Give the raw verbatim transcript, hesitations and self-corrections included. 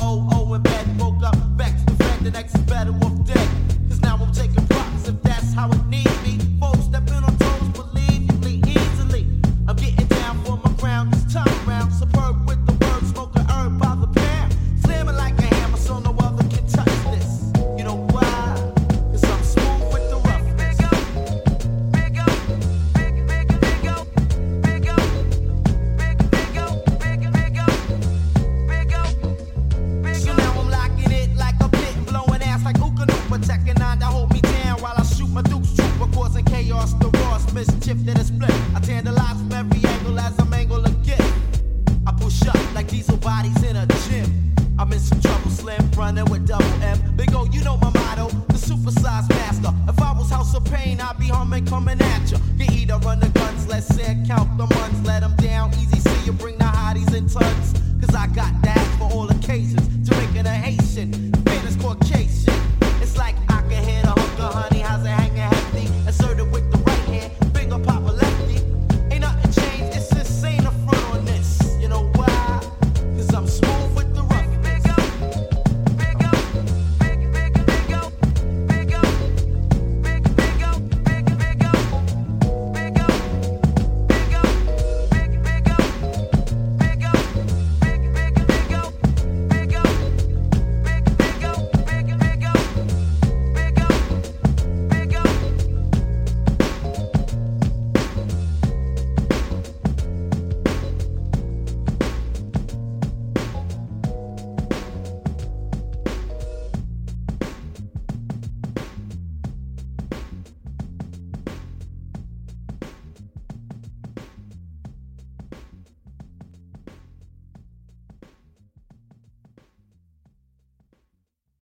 O O in bed, woke up, vexed, the fact the next is better off dead. Cause now I'm taking props if that's how it need be. Folks stepping on toes, believe me, easily. I'm getting down for my crown this time around. Superb with the word, smoking herb by the pound. Slamming like a hammer so no other can touch this. You know why? Cause I'm smooth with the roughness. Big up, big, big, big up, big up, big, big up, big, big up, big up, big up. So now I'm locking it like a pit and blowing ass like Ooka Noopa. Checking nine to hold me down while I shoot my Duke's trooper, causing chaos, the Ross, mischief that is split. I tantalize from every angle as I'm angle again. I push up like diesel bodies in a gym. I'm in some trouble, slim, running with double M. Big O, you know my motto, the supersized master. If I was House of Pain, I'd be humming, coming at ya. You either run the guns, let's say count the months, let them down. Easy, see you bring the hotties in tons. Cause I got that for all occasions. Jamaican or Haitian, famous Caucasian.